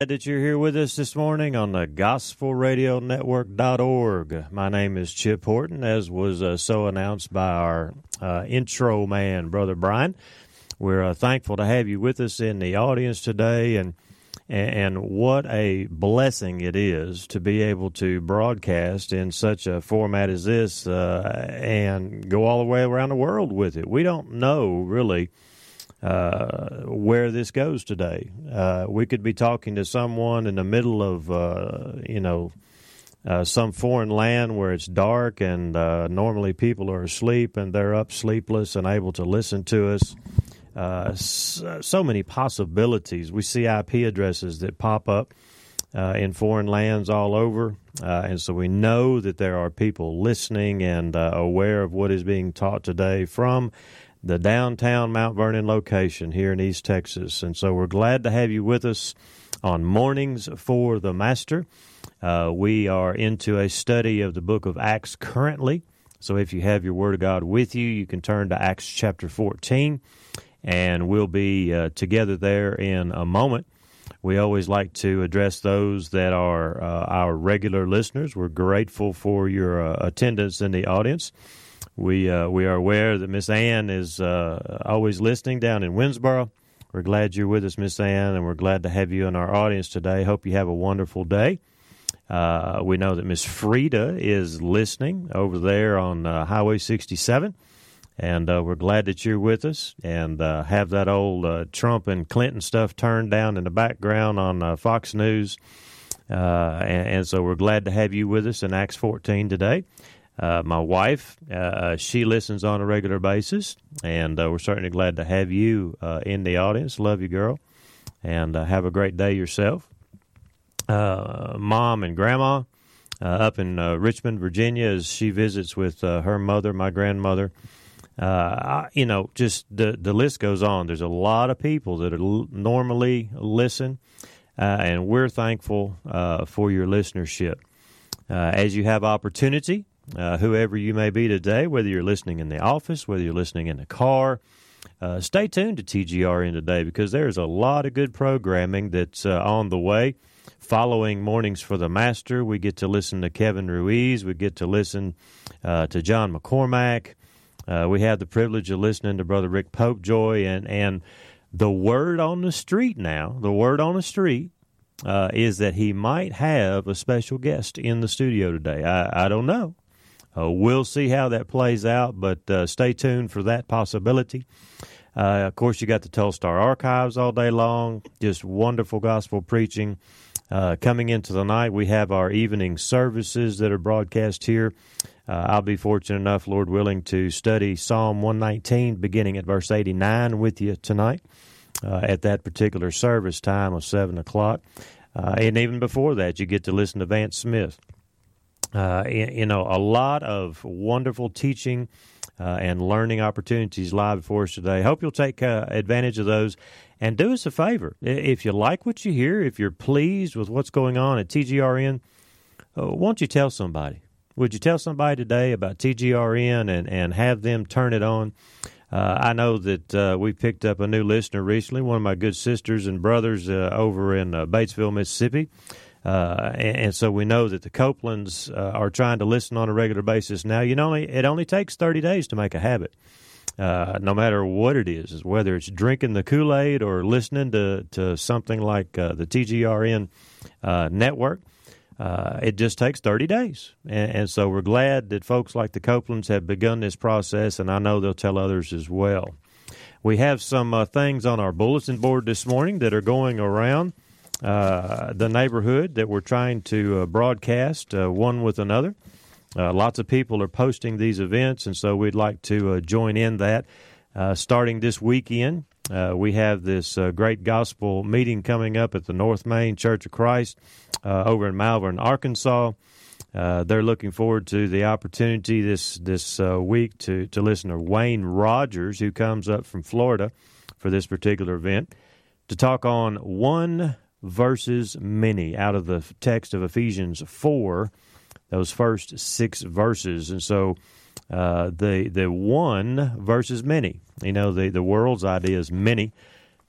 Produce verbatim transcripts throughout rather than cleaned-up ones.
That you're here with us this morning on the gospel radio network dot org. My name is Chip Horton, as was uh, so announced by our uh, intro man, Brother Brian. We're uh, thankful to have you with us in the audience today, and and what a blessing it is to be able to broadcast in such a format as this uh, and go all the way around the world with it. We don't know, really, Uh, where this goes today. Uh, we could be talking to someone in the middle of, uh, you know, uh, some foreign land where it's dark and uh, normally people are asleep and they're up sleepless and able to listen to us. Uh, so, so many possibilities. We see I P addresses that pop up uh, in foreign lands all over, uh, and so we know that there are people listening and uh, aware of what is being taught today from the downtown Mount Vernon location here in East Texas. And so we're glad to have you with us on Mornings for the Master. Uh, we are into a study of the book of Acts currently. So if you have your Word of God with you, you can turn to Acts chapter fourteen, and we'll be uh, together there in a moment. We always like to address those that are uh, our regular listeners. We're grateful for your uh, attendance in the audience. We uh, we are aware that Miss Ann is uh, always listening down in Winsboro. We're glad you're with us, Miss Ann, and we're glad to have you in our audience today. Hope you have a wonderful day. Uh, we know that Miss Frida is listening over there on uh, Highway sixty-seven, and uh, we're glad that you're with us and uh, have that old uh, Trump and Clinton stuff turned down in the background on uh, Fox News. Uh, and, and so we're glad to have you with us in Acts fourteen today. Uh, my wife, uh, she listens on a regular basis, and uh, we're certainly glad to have you uh, in the audience. Love you, girl, and uh, have a great day yourself. Uh, Mom and Grandma uh, up in uh, Richmond, Virginia, as she visits with uh, her mother, my grandmother. Uh, I, you know, just the, the list goes on. There's a lot of people that are l- normally listen, uh, and we're thankful uh, for your listenership. Uh, as you have opportunity, Uh, whoever you may be today, whether you're listening in the office, whether you're listening in the car, uh, stay tuned to T G R N today, because there's a lot of good programming that's uh, on the way. Following Mornings for the Master, we get to listen to Kevin Ruiz. We get to listen uh, to John McCormack. Uh, we have the privilege of listening to Brother Rick Popejoy. And, and the word on the street now, the word on the street, uh, is that he might have a special guest in the studio today. I, I don't know. Uh, we'll see how that plays out, but uh, stay tuned for that possibility. Uh, of course, you got the Telstar Archives all day long, just wonderful gospel preaching. Uh, coming into the night, we have our evening services that are broadcast here. Uh, I'll be fortunate enough, Lord willing, to study Psalm one nineteen, beginning at verse eighty-nine with you tonight uh, at that particular service time of seven o'clock. Uh, and even before that, you get to listen to Vance Smith. Uh, you know, a lot of wonderful teaching uh, and learning opportunities live for us today. Hope you'll take uh, advantage of those, and do us a favor. If you like what you hear, if you're pleased with what's going on at T G R N, uh, won't you tell somebody? Would you tell somebody today about T G R N and, and have them turn it on? Uh, I know that uh, we picked up a new listener recently, one of my good sisters and brothers uh, over in uh, Batesville, Mississippi. Uh, and, and so we know that the Copelands uh, are trying to listen on a regular basis now. You know, only, it only takes thirty days to make a habit, uh, no matter what it is, whether it's drinking the Kool-Aid or listening to, to something like uh, the T G R N uh, network. Uh, it just takes thirty days. And, and so we're glad that folks like the Copelands have begun this process, and I know they'll tell others as well. We have some uh, things on our bulletin board this morning that are going around Uh, the neighborhood that we're trying to uh, broadcast uh, one with another. Uh, lots of people are posting these events, and so we'd like to uh, join in that. Uh, starting this weekend, uh, we have this uh, great gospel meeting coming up at the North Main Church of Christ uh, over in Malvern, Arkansas. Uh, they're looking forward to the opportunity this this uh, week to, to listen to Wayne Rogers, who comes up from Florida for this particular event, to talk on one verses many out of the text of Ephesians four, those first six verses. And so uh, the the one versus many. You know, the, the world's idea is many.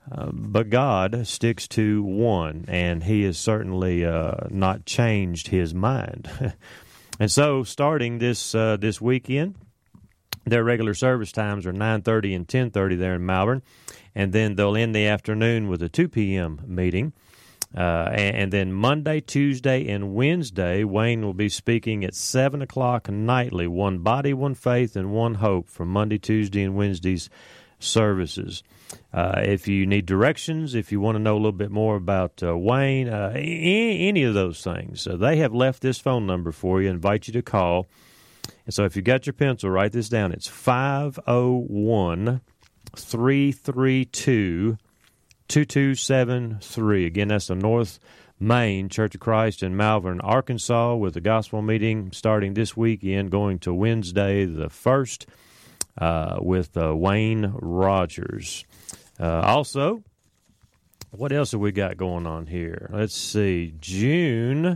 Uh, but God sticks to one, and He has certainly uh, not changed His mind. And so, starting this uh, this weekend, their regular service times are nine thirty and ten thirty there in Malvern, and then they'll end the afternoon with a two p.m. meeting. Uh, and, and then Monday, Tuesday, and Wednesday, Wayne will be speaking at seven o'clock nightly, One Body, One Faith, and One Hope from Monday, Tuesday, and Wednesday's services. Uh, if you need directions, if you want to know a little bit more about uh, Wayne, uh, any, any of those things, uh, they have left this phone number for you. I invite you to call. And so if you got your pencil, write this down. It's five oh one, three three two, two two seven three. Again, that's the North Main Church of Christ in Malvern, Arkansas, with the gospel meeting starting this weekend, going to Wednesday the first, uh, with uh, Wayne Rogers. Uh, also, what else have we got going on here? Let's see. June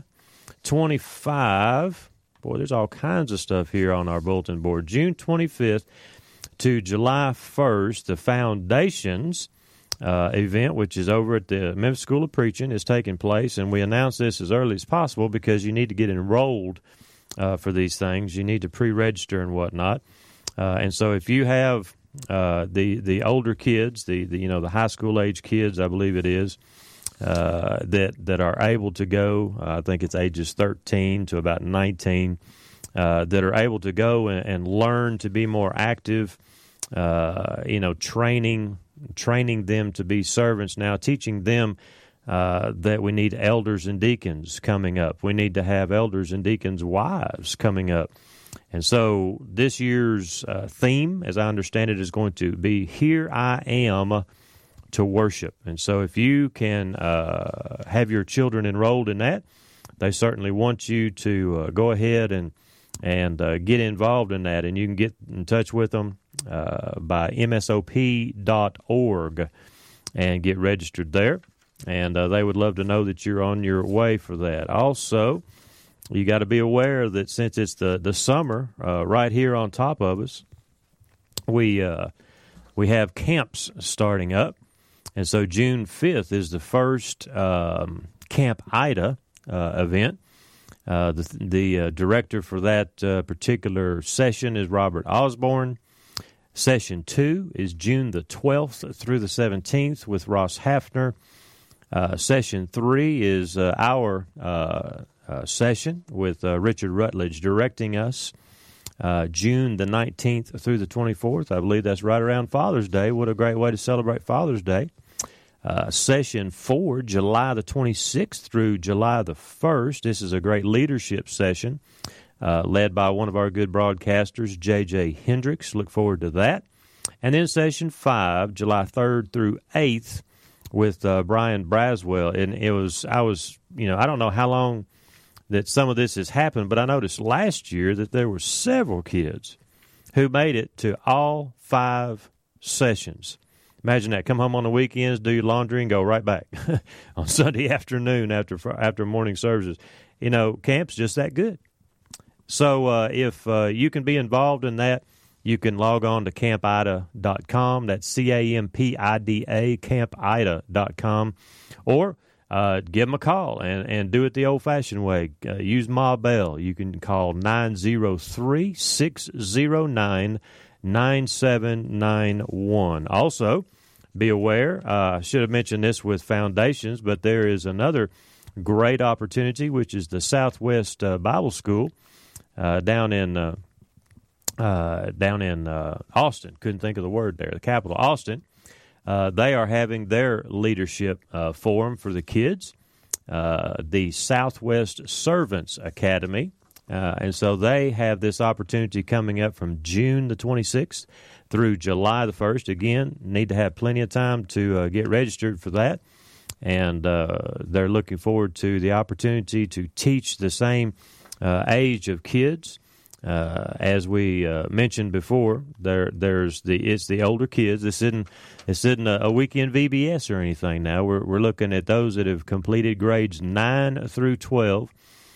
twenty-fifth. Boy, there's all kinds of stuff here on our bulletin board. June twenty-fifth to July first, the Foundations uh, event, which is over at the Memphis School of Preaching, is taking place. And we announce this as early as possible because you need to get enrolled uh, for these things. You need to pre-register and whatnot. Uh, and so if you have uh, the the older kids, the, the you know the high school age kids, I believe it is, uh, that that are able to go, uh, I think it's ages thirteen to about nineteen, uh, that are able to go and, and learn to be more active, uh, you know, training training them to be servants now, teaching them uh, that we need elders and deacons coming up. We need to have elders and deacons' wives coming up. And so this year's uh, theme, as I understand it, is going to be Here I Am to Worship. And so if you can uh, have your children enrolled in that, they certainly want you to uh, go ahead and and uh, get involved in that. And you can get in touch with them uh, by M S O P dot org and get registered there. And uh, they would love to know that you're on your way for that. Also, you got to be aware that since it's the, the summer uh, right here on top of us, we uh, we have camps starting up. And so June fifth is the first um, Camp Ida uh, event. Uh, the the uh, director for that uh, particular session is Robert Osborne. Session two is June the twelfth through the seventeenth with Ross Hafner. Uh, session three is uh, our uh, uh, session with uh, Richard Rutledge directing us. Uh, June the nineteenth through the twenty-fourth. I believe that's right around Father's Day. What a great way to celebrate Father's Day. Uh, session four, July the twenty-sixth through July the first. This is a great leadership session uh, led by one of our good broadcasters, J J Hendricks. Look forward to that. And then session five, July third through eighth with uh, Brian Braswell. And it was, I was, you know, I don't know how long that some of this has happened, but I noticed last year that there were several kids who made it to all five sessions. Imagine that. Come home on the weekends, do your laundry, and go right back on Sunday afternoon after after morning services. You know, camp's just that good. So uh, if uh, you can be involved in that, you can log on to camp ida dot com. That's C A M P I D A, camp ida dot com. Or uh, give them a call and, and do it the old-fashioned way. Uh, use Ma Bell. You can call nine oh three, six oh nine, nine seven nine one. Also, be aware, uh, I should have mentioned this with Foundations, but there is another great opportunity, which is the Southwest uh, Bible School uh, down in uh, uh, down in uh, Austin. Couldn't think of the word there, the capital, Austin. Uh, they are having their leadership uh, forum for the kids, uh, the Southwest Servants Academy. Uh, and so they have this opportunity coming up from June the twenty-sixth through July the first. Again, need to have plenty of time to uh, get registered for that. And uh, they're looking forward to the opportunity to teach the same uh, age of kids. Uh, as we uh, mentioned before, there there's the it's the older kids. This isn't this isn't a, a weekend V B S or anything. Now we're we're looking at those that have completed grades nine through twelve.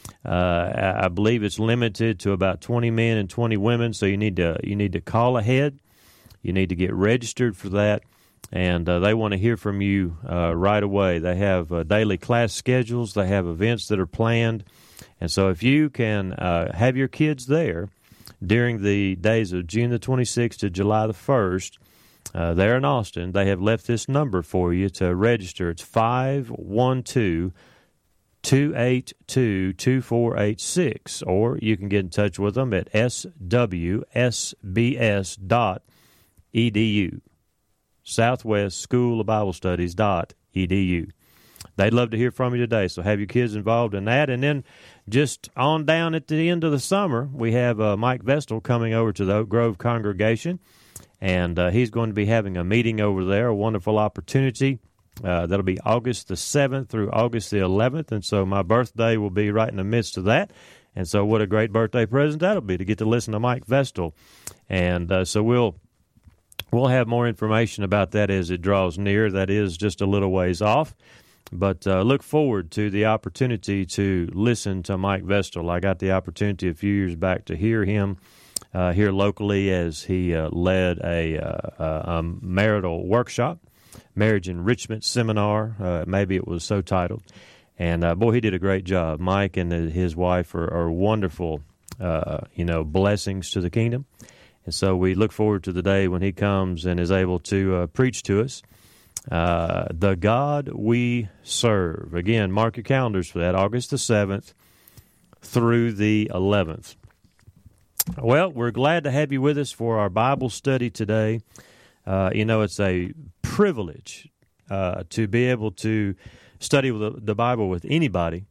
Uh, I believe it's limited to about twenty men and twenty women, so you need to you need to call ahead. You need to get registered for that, and uh, they want to hear from you uh, right away. They have uh, daily class schedules. They have events that are planned. And so if you can uh, have your kids there during the days of June the twenty-sixth to July the first, uh, there in Austin, they have left this number for you to register. It's five one two, two eight two, two four eight six, or you can get in touch with them at s w s b s dot e d u, Southwest School of Bible Studies dot e d u. They'd love to hear from you today, so have your kids involved in that. And then just on down at the end of the summer, we have uh, Mike Vestal coming over to the Oak Grove congregation, and uh, he's going to be having a meeting over there, a wonderful opportunity. Uh, that'll be August the seventh through August the eleventh, and so my birthday will be right in the midst of that. And so what a great birthday present that'll be, to get to listen to Mike Vestal. And uh, so we'll we'll have more information about that as it draws near. That is just a little ways off. But uh, look forward to the opportunity to listen to Mike Vestal. I got the opportunity a few years back to hear him uh, here locally as he uh, led a, uh, a marital workshop, marriage enrichment seminar. Uh, maybe it was so titled. And, uh, boy, he did a great job. Mike and his wife are, are wonderful, uh, you know, blessings to the kingdom. And so we look forward to the day when he comes and is able to uh, preach to us. Uh, the God we serve. Again, mark your calendars for that, August the seventh through the eleventh. Well, we're glad to have you with us for our Bible study today. Uh, you know, it's a privilege uh, to be able to study the, the Bible with anybody.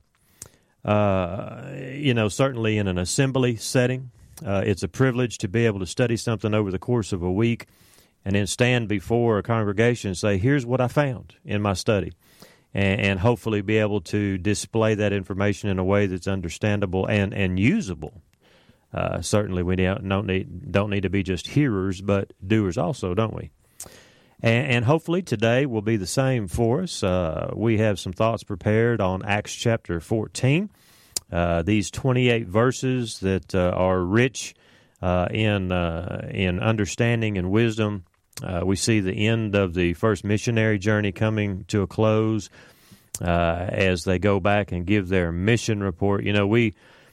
Uh, you know, certainly in an assembly setting, uh, it's a privilege to be able to study something over the course of a week and then stand before a congregation and say, here's what I found in my study, and, and hopefully be able to display that information in a way that's understandable and, and usable. Uh, certainly we don't need, don't need to be just hearers, but doers also, don't we? And, and hopefully today will be the same for us. Uh, we have some thoughts prepared on Acts chapter fourteen, uh, these twenty-eight verses that uh, are rich uh, in, uh, in understanding and wisdom. Uh, we see the end of the first missionary journey coming to a close uh, as they go back and give their mission report. You know, we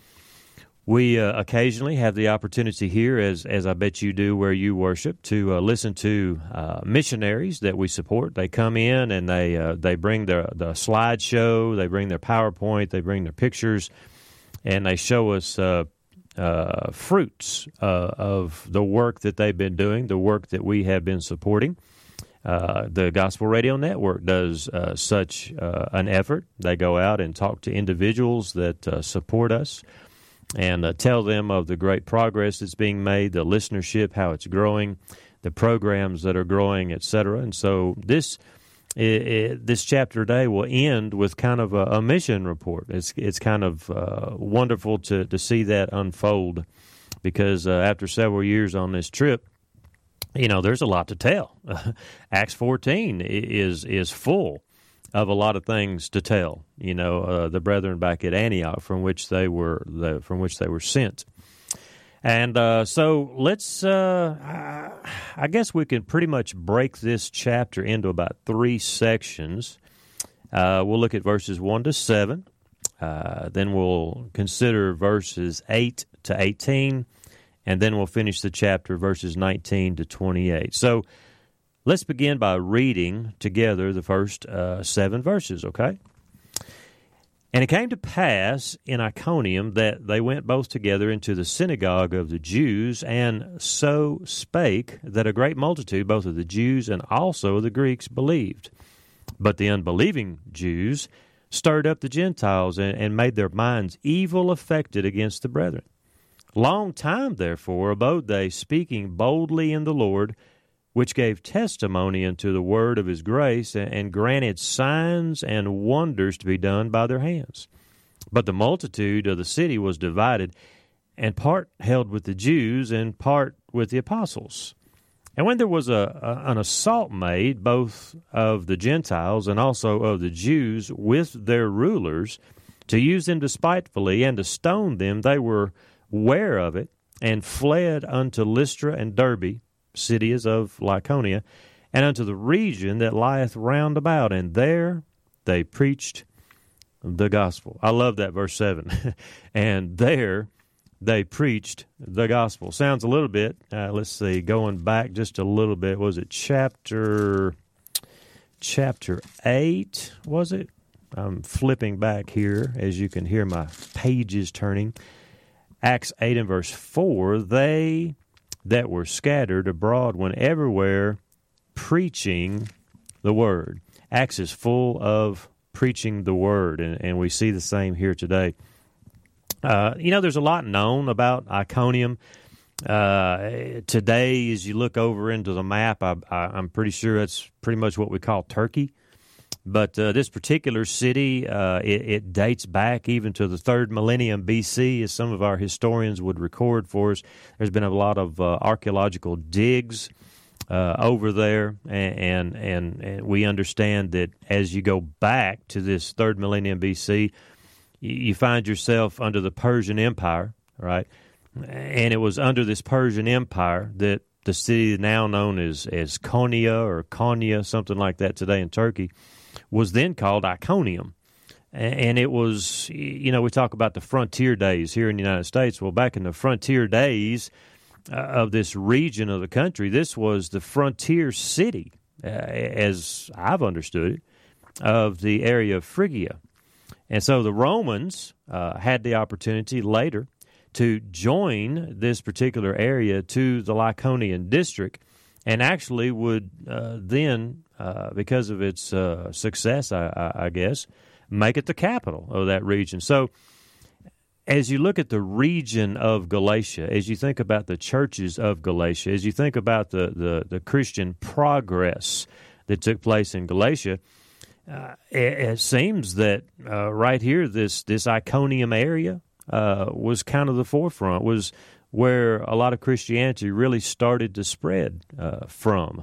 we uh, occasionally have the opportunity here, as as I bet you do where you worship, to uh, listen to uh, missionaries that we support. They come in and they uh, they bring their the slideshow, they bring their PowerPoint, they bring their pictures, and they show us Uh, Uh, fruits uh, of the work that they've been doing, the work that we have been supporting. Uh, the Gospel Radio Network does uh, such uh, an effort. They go out and talk to individuals that uh, support us and uh, tell them of the great progress that's being made, the listenership, how it's growing, the programs that are growing, et cetera. And so this It, it, this chapter today will end with kind of a, a mission report. It's it's kind of uh, wonderful to, to see that unfold, because uh, after several years on this trip, you know, there's a lot to tell. Acts fourteen is is full of a lot of things to tell. You know, uh, the brethren back at Antioch, from which they were the, from which they were sent. And uh, so let's, uh, I guess we can pretty much break this chapter into about three sections. Uh, we'll look at verses one to seven. Uh, then we'll consider verses eight to eighteen. And then we'll finish the chapter, verses nineteen to twenty-eight. So let's begin by reading together the first uh, seven verses, okay? And it came to pass in Iconium that they went both together into the synagogue of the Jews, and so spake that a great multitude, both of the Jews and also of the Greeks, believed. But the unbelieving Jews stirred up the Gentiles and, and made their minds evil affected against the brethren. Long time, therefore, abode they, speaking boldly in the Lord, which gave testimony unto the word of his grace, and granted signs and wonders to be done by their hands. But the multitude of the city was divided, and part held with the Jews, and part with the apostles. And when there was a, a an assault made, both of the Gentiles and also of the Jews, with their rulers, to use them despitefully and to stone them, they were ware of it, and fled unto Lystra and Derbe, cities of Lycaonia, and unto the region that lieth round about, and there they preached the gospel. I love that verse seven. And there they preached the gospel. Sounds a little bit, uh, let's see, going back just a little bit, was it chapter chapter eight, was it? I'm flipping back here as you can hear my pages turning. Acts eight and verse four, they that were scattered abroad went everywhere preaching the word. Acts is full of preaching the word, and, and we see the same here today. Uh, you know, there's a lot known about Iconium. Uh, today, as you look over into the map, I, I, I'm pretty sure it's pretty much what we call Turkey. But uh, this particular city, uh, it, it dates back even to the third millennium B C, as some of our historians would record for us. There's been a lot of uh, archaeological digs uh, over there, and, and and we understand that as you go back to this third millennium B C, you find yourself under the Persian Empire, right? And it was under this Persian Empire that the city now known as, as Konya or Konya, something like that today in Turkey, was then called Iconium. And it was, you know, we talk about the frontier days here in the United States. Well, back in the frontier days uh, of this region of the country, this was the frontier city, uh, as I've understood it, of the area of Phrygia. And so the Romans uh, had the opportunity later to join this particular area to the Lycaonian district, and actually would uh, then, uh, because of its uh, success, I, I, I guess, make it the capital of that region. So as you look at the region of Galatia, as you think about the churches of Galatia, as you think about the, the, the Christian progress that took place in Galatia, uh, it, it seems that uh, right here, this, this Iconium area uh, was kind of the forefront, was where a lot of Christianity really started to spread uh, from.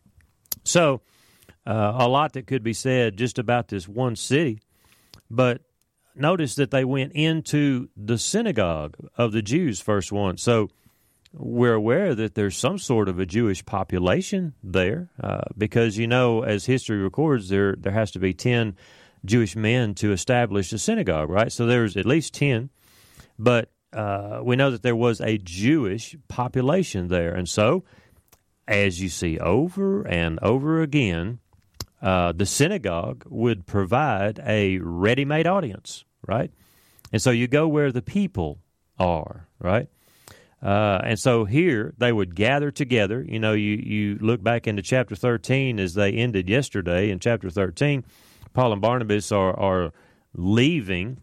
So, uh, a lot that could be said just about this one city, but notice that they went into the synagogue of the Jews first once. So, we're aware that there's some sort of a Jewish population there, uh, because, you know, as history records, there there has to be ten Jewish men to establish a synagogue, right? So, there's at least ten, but Uh, we know that there was a Jewish population there. And so, as you see over and over again, uh, the synagogue would provide a ready-made audience, right? And so you go where the people are, right? Uh, and so here they would gather together. You know, you, you look back into chapter thirteen as they ended yesterday. In chapter thirteen, Paul and Barnabas are, are leaving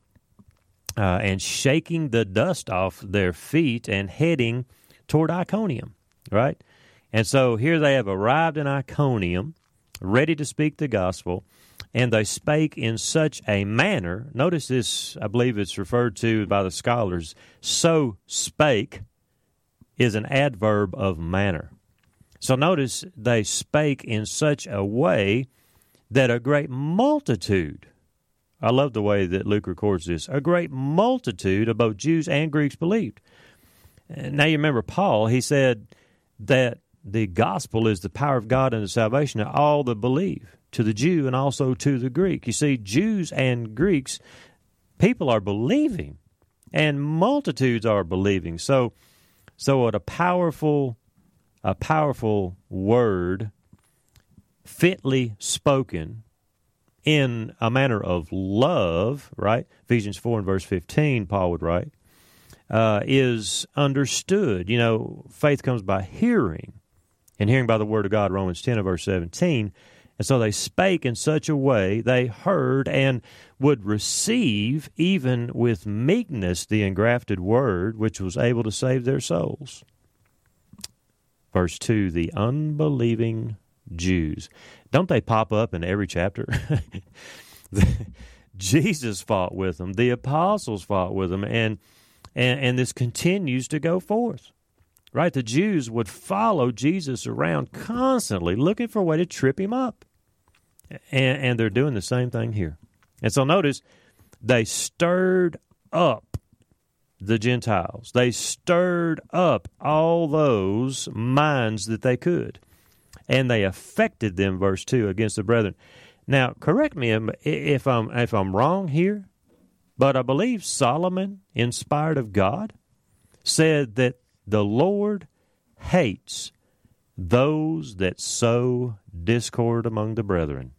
Uh, and shaking the dust off their feet and heading toward Iconium, right? And so here they have arrived in Iconium, ready to speak the gospel, and they spake in such a manner. Notice this, I believe it's referred to by the scholars, so spake is an adverb of manner. So notice they spake in such a way that a great multitude, I love the way that Luke records this, a great multitude of both Jews and Greeks believed. Now you remember Paul, he said that the gospel is the power of God unto salvation to all that believe, to the Jew and also to the Greek. You see, Jews and Greeks, people are believing, and multitudes are believing. So, so what a powerful, a powerful word, fitly spoken, in a manner of love, right? Ephesians four and verse fifteen, Paul would write, uh, is understood. You know, faith comes by hearing, and hearing by the word of God, Romans ten and verse seventeen. And so they spake in such a way, they heard and would receive, even with meekness, the engrafted word, which was able to save their souls. Verse two, the unbelieving Jews. Don't they pop up in every chapter? Jesus fought with them. The apostles fought with them. And, and, and this continues to go forth. Right? The Jews would follow Jesus around constantly, looking for a way to trip him up. And, and they're doing the same thing here. And so notice, they stirred up the Gentiles. They stirred up all those minds that they could. and they affected them, verse two, against the brethren. Now, correct me if I'm, if I'm wrong here, but I believe Solomon, inspired of God, said that the Lord hates those that sow discord among the brethren.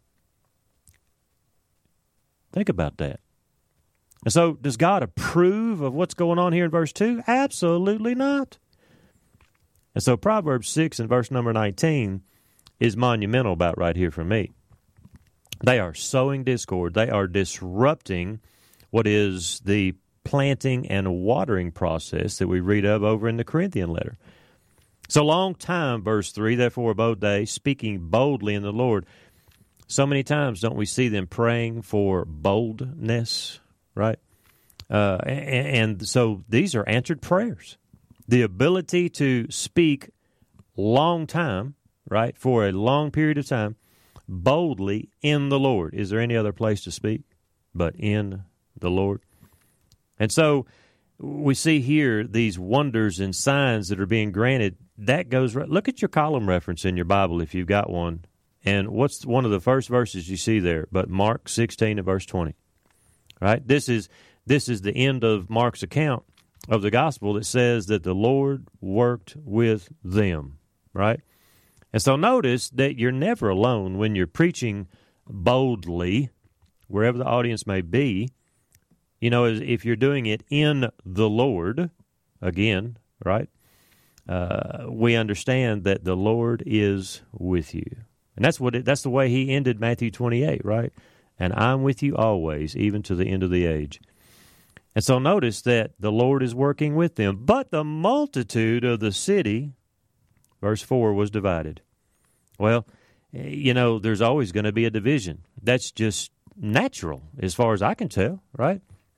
Think about that. And so, does God approve of what's going on here in verse two? Absolutely not. And so, Proverbs six and verse number nineteen is monumental about right here for me. They are sowing discord. They are disrupting what is the planting and watering process that we read of over in the Corinthian letter. So long time, verse three, therefore abode they, speaking boldly in the Lord. So many times don't we see them praying for boldness, right? Uh, and, and so these are answered prayers. The ability to speak long time, right, for a long period of time, boldly in the Lord. Is there any other place to speak but in the Lord? And so we see here these wonders and signs that are being granted. That goes right. Look at your column reference in your Bible if you've got one. And what's one of the first verses you see there? But Mark sixteen and verse twenty. Right? This is this is the end of Mark's account of the gospel that says that the Lord worked with them. Right? And so notice that you're never alone when you're preaching boldly, wherever the audience may be. You know, if you're doing it in the Lord, again, right, uh, we understand that the Lord is with you. And that's what it, that's the way he ended Matthew twenty-eight, right? And I'm with you always, even to the end of the age. And so notice that the Lord is working with them. But the multitude of the city, verse four, was divided. Well, you know, there's always going to be a division. That's just natural, as far as I can tell, right?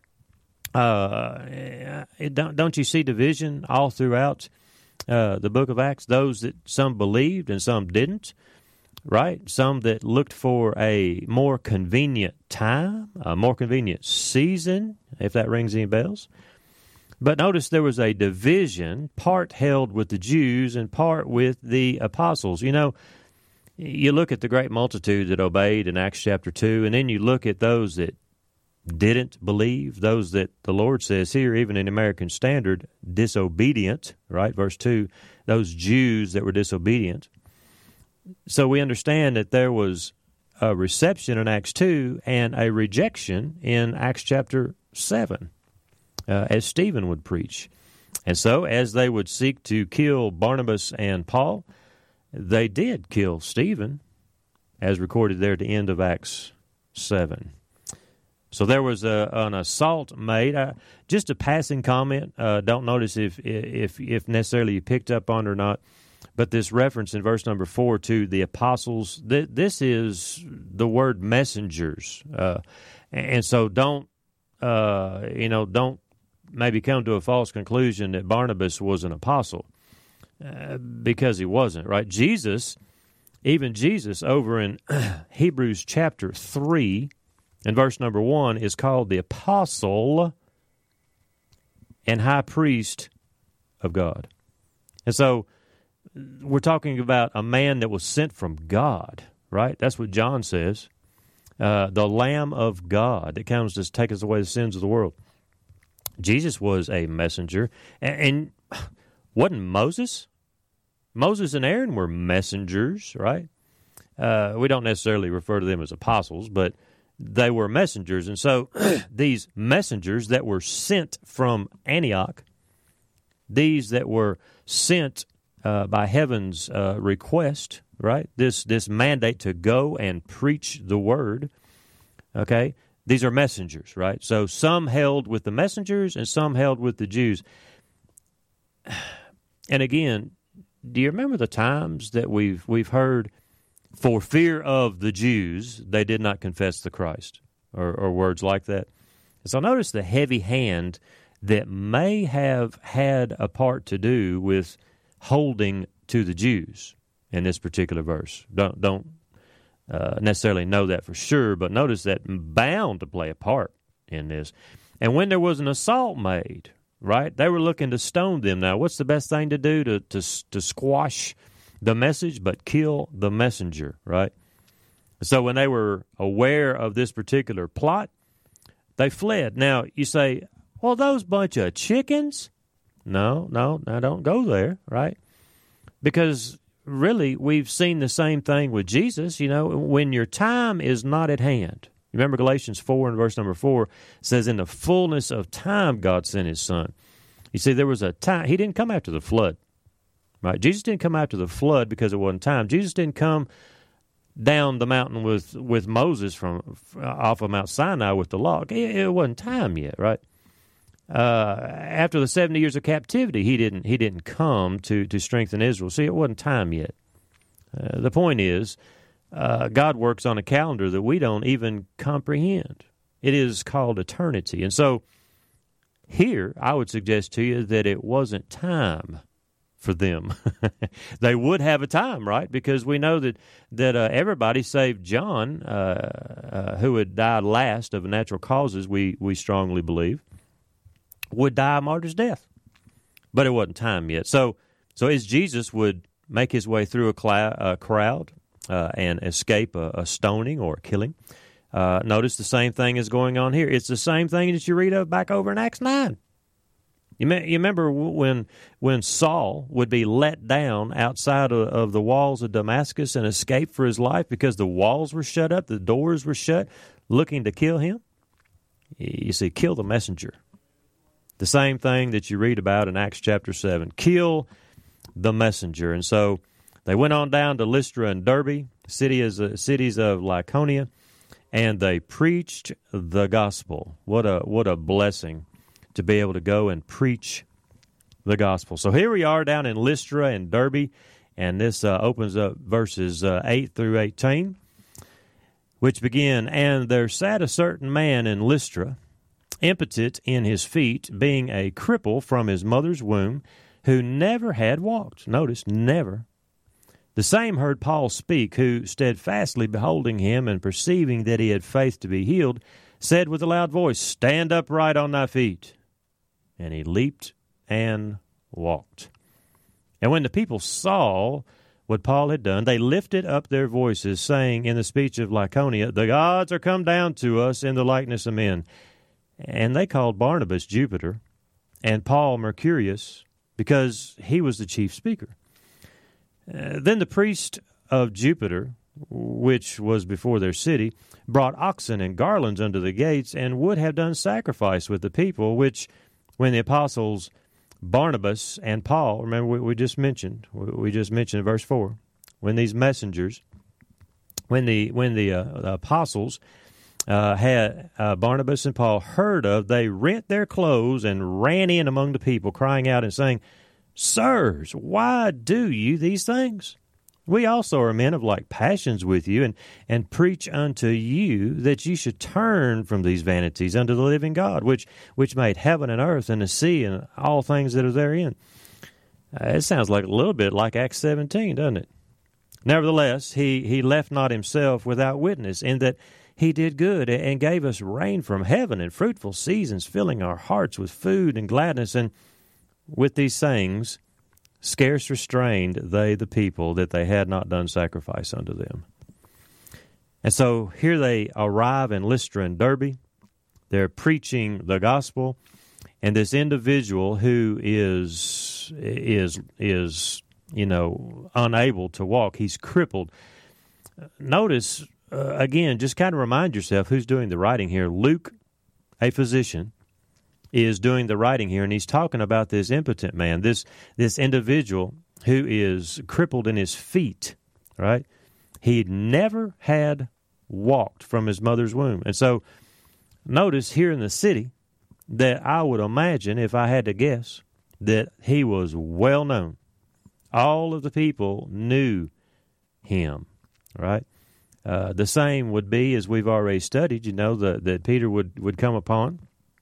Uh, it don't, don't you see division all throughout uh, the book of Acts? Those that some believed and some didn't, right? Some that looked for a more convenient time, a more convenient season, if that rings any bells. But notice there was a division, part held with the Jews and part with the apostles. You know, you look at the great multitude that obeyed in Acts chapter two, and then you look at those that didn't believe, those that the Lord says here, even in American Standard, disobedient, right? Verse two, those Jews that were disobedient. So we understand that there was a reception in Acts two and a rejection in Acts chapter seven, uh, as Stephen would preach. And so as they would seek to kill Barnabas and Paul, they did kill Stephen, as recorded there at the end of Acts seven. So there was a, an assault made. Uh, just a passing comment. Uh, don't notice if, if if necessarily you picked up on it or not. But this reference in verse number four to the apostles, th- this is the word messengers. Uh, and so don't, uh, you know, don't maybe come to a false conclusion that Barnabas was an apostle, uh, because he wasn't, right? Jesus, even Jesus over in Hebrews chapter three, and verse number one, is called the apostle and high priest of God. And so we're talking about a man that was sent from God, right? That's what John says. Uh, the Lamb of God that comes to take us away the sins of the world. Jesus was a messenger. And, and wasn't Moses? Moses and Aaron were messengers, right? Uh, we don't necessarily refer to them as apostles, but they were messengers. And so these messengers that were sent from Antioch, these that were sent uh, by heaven's uh, request, right? This this mandate to go and preach the word, okay? These are messengers, right? So some held with the messengers and some held with the Jews. And again, do you remember the times that we've we've heard, for fear of the Jews, they did not confess the Christ, or, or words like that? So notice the heavy hand that may have had a part to do with holding to the Jews in this particular verse. Don't don't uh, necessarily know that for sure, but notice that bound to play a part in this. And when there was an assault made, right, they were looking to stone them. Now, what's the best thing to do to to, to squash the message, but kill the messenger, right? So when they were aware of this particular plot, they fled. Now, you say, well, those bunch of chickens? No, no, no, don't go there, right? Because really, we've seen the same thing with Jesus. You know, when your time is not at hand. Remember Galatians four and verse number four says, in the fullness of time, God sent his son. You see, there was a time. He didn't come after the flood, right? Jesus didn't come after the flood because it wasn't time. Jesus didn't come down the mountain with, with Moses from off of Mount Sinai with the law. It, it wasn't time yet, right? Uh, after the seventy years of captivity, he didn't he didn't come to, to strengthen Israel. See, it wasn't time yet. Uh, the point is, uh, God works on a calendar that we don't even comprehend. It is called eternity. And so here, I would suggest to you that it wasn't time for them. They would have a time, right? Because we know that that uh, everybody save John, uh, uh, who had died last of natural causes, we, we strongly believe, would die a martyr's death. But it wasn't time yet. So so as Jesus would make his way through a, clou- a crowd uh, and escape a, a stoning or a killing, uh, notice the same thing is going on here. It's the same thing that you read of back over in Acts nine. You, may, you remember when when Saul would be let down outside of, of the walls of Damascus and escape for his life because the walls were shut up, the doors were shut, looking to kill him? You see, kill the messenger. The same thing that you read about in Acts chapter seven. Kill the messenger. And so they went on down to Lystra and Derbe, cities, uh, cities of Lycaonia, and they preached the gospel. What a what a blessing to be able to go and preach the gospel. So here we are down in Lystra and Derbe, and this uh, opens up verses uh, eight through eighteen, which begin, and there sat a certain man in Lystra, impotent in his feet, being a cripple from his mother's womb, who never had walked. Notice, never. The same heard Paul speak, who, steadfastly beholding him and perceiving that he had faith to be healed, said with a loud voice, Stand upright on thy feet. And he leaped and walked. And when the people saw what Paul had done, they lifted up their voices, saying in the speech of Lycaonia, The gods are come down to us in the likeness of men. And they called Barnabas Jupiter, and Paul Mercurius, because he was the chief speaker. Uh, then the priest of Jupiter, which was before their city, brought oxen and garlands unto the gates, and would have done sacrifice with the people, which, when the apostles Barnabas and Paul, remember we, we just mentioned, we, we just mentioned in verse four, when these messengers, when the when the, uh, the apostles uh, had uh, Barnabas and Paul heard of, they rent their clothes and ran in among the people, crying out and saying, Sirs, why do you these things? We also are men of like passions with you, and, and preach unto you that you should turn from these vanities unto the living God, which which made heaven and earth and the sea and all things that are therein. Uh, it sounds like a little bit like Acts seventeen, doesn't it? Nevertheless, he, he left not himself without witness, in that he did good and gave us rain from heaven and fruitful seasons, filling our hearts with food and gladness. And with these sayings, scarce restrained they the people that they had not done sacrifice unto them. And so here they arrive in Lystra and Derbe. They're preaching the gospel, and this individual who is is is you know unable to walk, he's crippled. Notice uh, again, just kind of remind yourself who's doing the writing here. Luke, a physician, is doing the writing here, and he's talking about this impotent man, this this individual who is crippled in his feet, right? He'd never had walked from his mother's womb. And so notice here in the city that I would imagine, if I had to guess, that he was well known. All of the people knew him, right? Uh, the same would be, as we've already studied, you know, the, that Peter would, would come upon.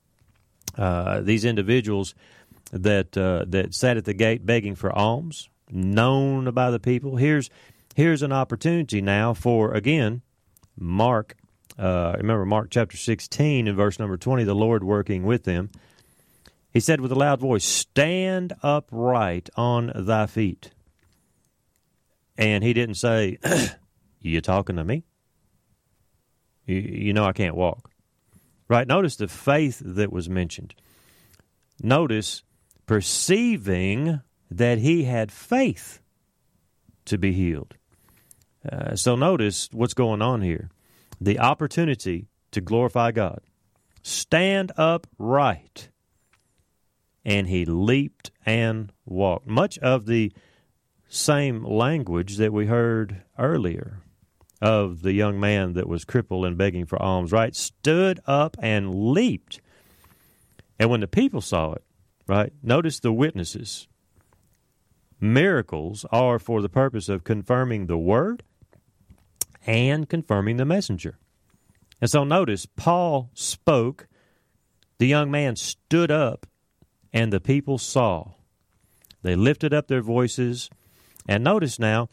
Uh, these individuals that uh, that sat at the gate begging for alms, known by the people. Here's here's an opportunity now for, again, Mark. Uh, remember Mark chapter sixteen and verse number twenty, the Lord working with them. He said with a loud voice, Stand upright on thy feet. And he didn't say, you talking to me? You, you know I can't walk. Right? Notice the faith that was mentioned. Notice perceiving that he had faith to be healed. Uh, so notice what's going on here. The opportunity to glorify God. Stand upright. And he leaped and walked. Much of the same language that we heard earlier of the young man that was crippled and begging for alms, right? Stood up and leaped. And when the people saw it, right, notice the witnesses. Miracles are for the purpose of confirming the word and confirming the messenger. And so notice, Paul spoke, the young man stood up, and the people saw. They lifted up their voices. And notice now,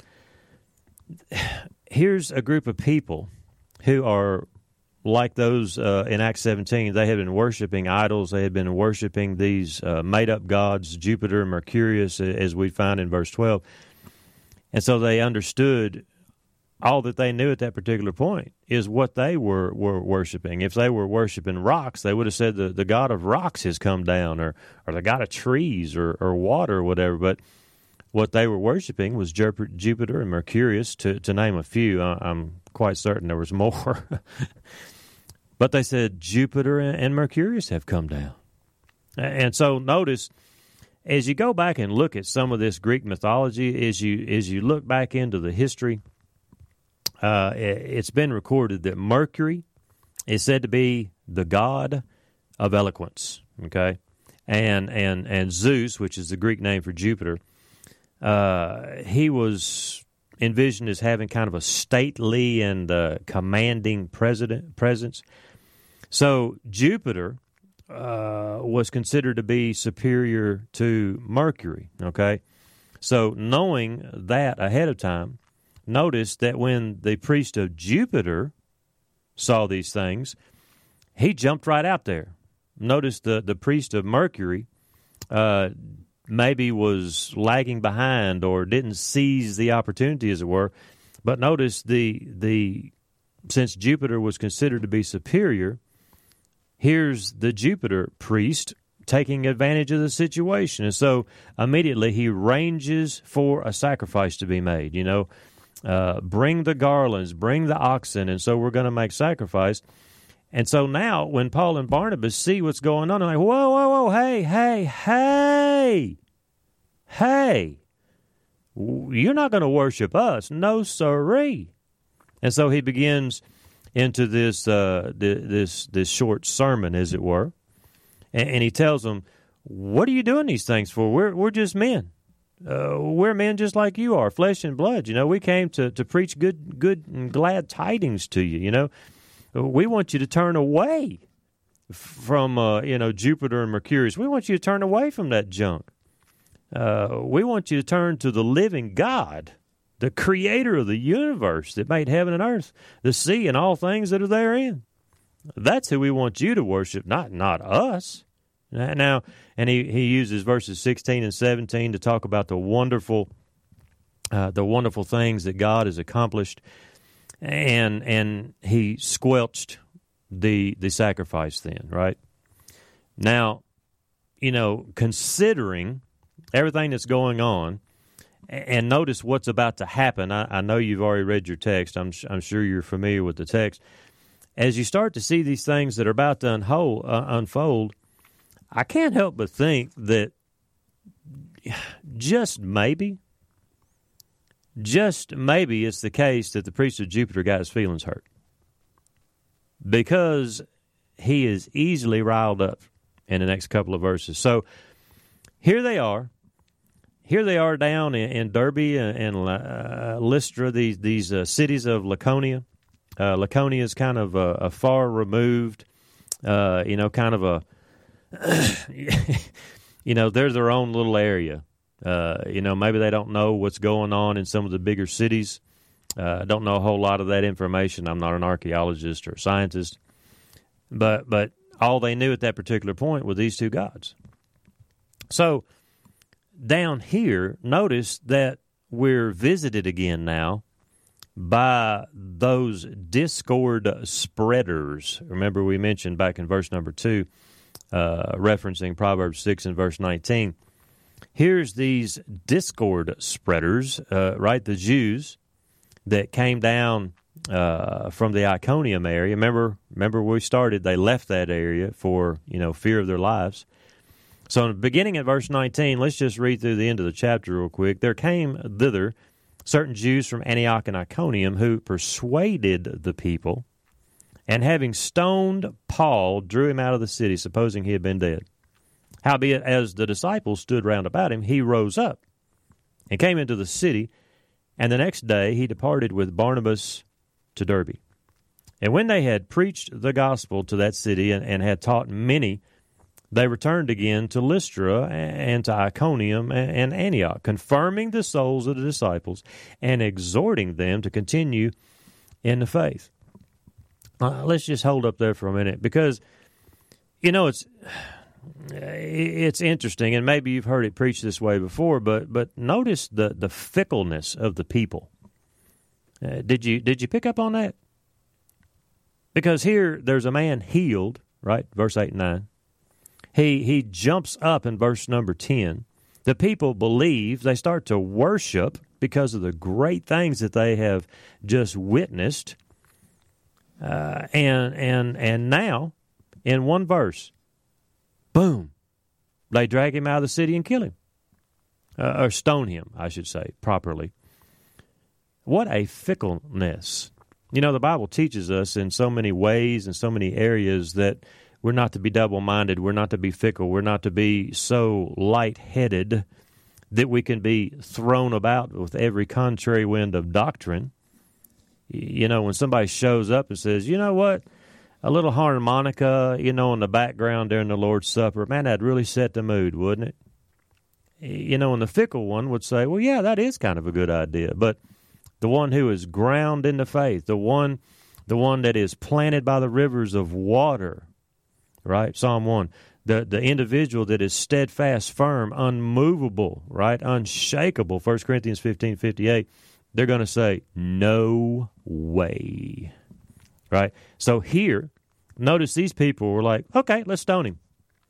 here's a group of people who are like those uh, in Acts seventeen. They had been worshiping idols. They had been worshiping these uh, made-up gods, Jupiter and Mercurius, as we find in verse twelve. And so they understood all that they knew at that particular point is what they were, were worshiping. If they were worshiping rocks, they would have said the, the god of rocks has come down, or, or the god of trees, or, or water, or whatever. But what they were worshiping was Jupiter and Mercurius, to, to name a few. I'm quite certain there was more. But they said Jupiter and Mercurius have come down. And so notice, as you go back and look at some of this Greek mythology, as you as you look back into the history, uh, it's been recorded that Mercury is said to be the god of eloquence, okay? And and and Zeus, which is the Greek name for Jupiter, uh, he was envisioned as having kind of a stately and uh, commanding president presence. So Jupiter uh, was considered to be superior to Mercury, okay? So knowing that ahead of time, notice that when the priest of Jupiter saw these things, he jumped right out there. Notice the, the priest of Mercury uh, maybe was lagging behind or didn't seize the opportunity, as it were. But notice the the since Jupiter was considered to be superior, here's the Jupiter priest taking advantage of the situation. And so immediately he ranges for a sacrifice to be made. You know, uh, bring the garlands, bring the oxen, and so we're going to make sacrifice. And so now when Paul and Barnabas see what's going on, they're like, whoa, whoa, whoa, hey, hey, hey, hey, you're not going to worship us. No, sirree. And so he begins into this uh, this this short sermon, as it were, and, and he tells them, what are you doing these things for? We're we're just men. Uh, we're men just like you are, flesh and blood. You know, we came to, to preach good good and glad tidings to you, you know. We want you to turn away from, uh, you know, Jupiter and Mercurius. We want you to turn away from that junk. Uh, we want you to turn to the living God, the creator of the universe that made heaven and earth, the sea and all things that are therein. That's who we want you to worship, not not us. Now, and he, he uses verses sixteen and seventeen to talk about the wonderful, uh, the wonderful things that God has accomplished. And and he squelched the the sacrifice then, right? Now, you know, considering everything that's going on, and notice what's about to happen. I, I know you've already read your text. I'm I'm sure you're familiar with the text. As you start to see these things that are about to unfold, uh, unfold, I can't help but think that just maybe. Just maybe it's the case that the priest of Jupiter got his feelings hurt because he is easily riled up in the next couple of verses. So here they are. Here they are down in, in Derbe and uh, Lystra, these these uh, cities of Laconia. Uh, Laconia is kind of a, a far removed, uh, you know, kind of a, you know, they're their own little area. Uh, you know, maybe they don't know what's going on in some of the bigger cities. I uh, don't know a whole lot of that information. I'm not an archaeologist or scientist. But but all they knew at that particular point were these two gods. So down here, notice that we're visited again now by those discord spreaders. Remember, we mentioned back in verse number two, uh, referencing Proverbs six and verse nineteen. Here's these discord spreaders, uh, right? The Jews that came down uh, from the Iconium area. Remember, remember where we started? They left that area for, you know, fear of their lives. So, in the beginning at verse nineteen, let's just read through the end of the chapter real quick. There came thither certain Jews from Antioch and Iconium who persuaded the people, and having stoned Paul, drew him out of the city, supposing he had been dead. Howbeit, as the disciples stood round about him, he rose up and came into the city, and the next day he departed with Barnabas to Derbe. And when they had preached the gospel to that city and, and had taught many, they returned again to Lystra and to Iconium and Antioch, confirming the souls of the disciples and exhorting them to continue in the faith. Uh, let's just hold up there for a minute, because, you know, it's it's interesting, and maybe you've heard it preached this way before, but but notice the, the fickleness of the people. Uh, did you did you pick up on that? Because here there's a man healed, right? Verse eight and nine. He he jumps up in verse number ten. The people believe. They start to worship because of the great things that they have just witnessed. Uh, and and and now, in one verse, boom, they drag him out of the city and kill him, uh, or stone him, I should say, properly. What a fickleness! You know, the Bible teaches us in so many ways and so many areas that we're not to be double-minded, we're not to be fickle, we're not to be so light-headed that we can be thrown about with every contrary wind of doctrine. You know, when somebody shows up and says, you know what, a little harmonica, you know, in the background during the Lord's Supper, man, that'd really set the mood, wouldn't it? You know, and the fickle one would say, well, yeah, that is kind of a good idea. But the one who is ground in the faith, the one, the one that is planted by the rivers of water, right? Psalm one, the, the individual that is steadfast, firm, unmovable, right? Unshakable, First Corinthians fifteen fifty-eight, they're going to say, no way, right? So here, notice these people were like, okay, let's stone him.